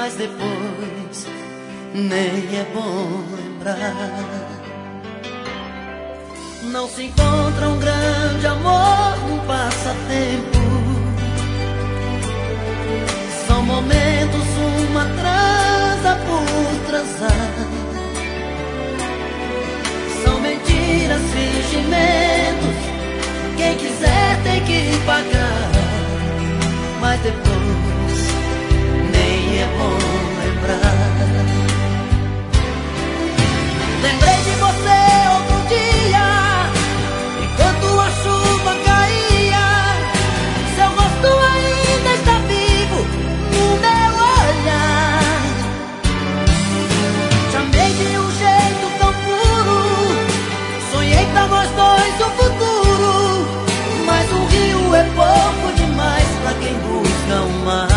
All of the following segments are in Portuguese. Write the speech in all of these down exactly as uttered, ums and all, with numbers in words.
mas depois nem é bom lembrar. Não se encontra um grande amor num passatempo. São momentos, uma transa por transar. São mentiras, fingimentos. Quem quiser tem que pagar, mas depois nem é bom lembrar. Lembrei de você outro dia, enquanto a chuva caía. Seu rosto ainda está vivo no meu olhar. Te amei de um jeito tão puro, sonhei pra nós dois o futuro. Mas um rio é pouco demais pra quem busca o mar.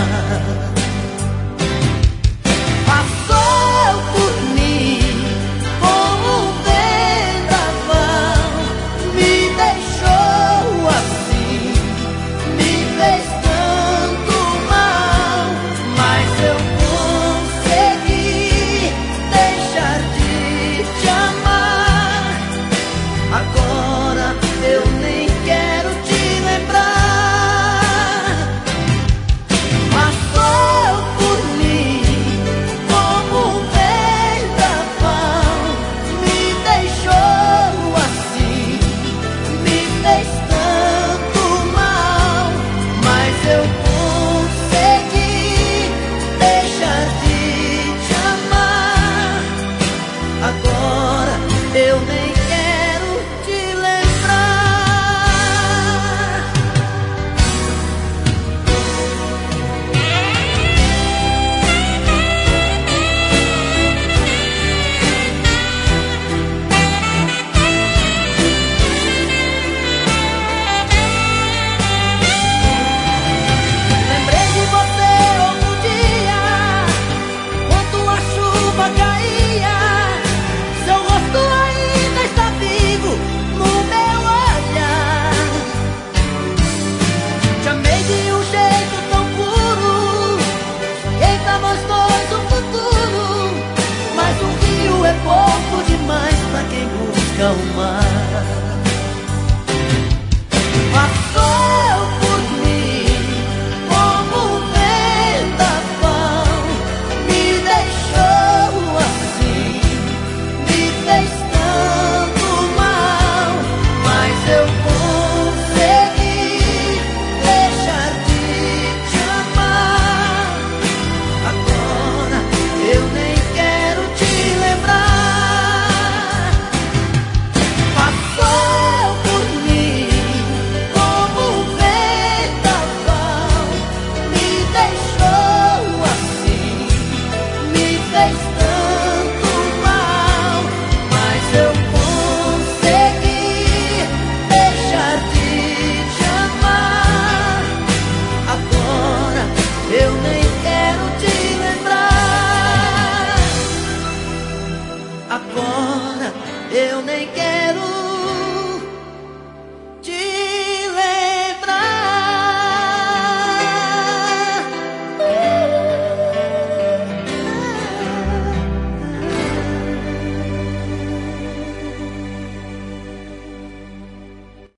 Passou por mim como um vendaval, me deixou assim, me fez tanto mal. Mas eu consegui deixar de te amar. Agora eu nem quero te lembrar. Passou por mim como um vendaval, me deixou assim, me fez tanto mal. Mas eu consegui deixar de te amar. Agora eu nem quero te lembrar. Lembrei de você outro dia, enquanto a chuva caía. Seu rosto ainda está vivo no meu olhar. Te amei de um jeito tão puro, sonhei pra nós dois o futuro. Mas um rio é pouco demais pra quem busca o mar. Passou por mim como um vendaval, me deixou assim, me fez tanto mal. Mas eu consegui deixar de te amar. Agora eu nem quero te lembrar. Passou por mim como um vendaval, me deixou assim, me fez tanto mal. Mas eu consegui deixar de te amar. Agora eu nem quero te lembrar. Agora eu nem quero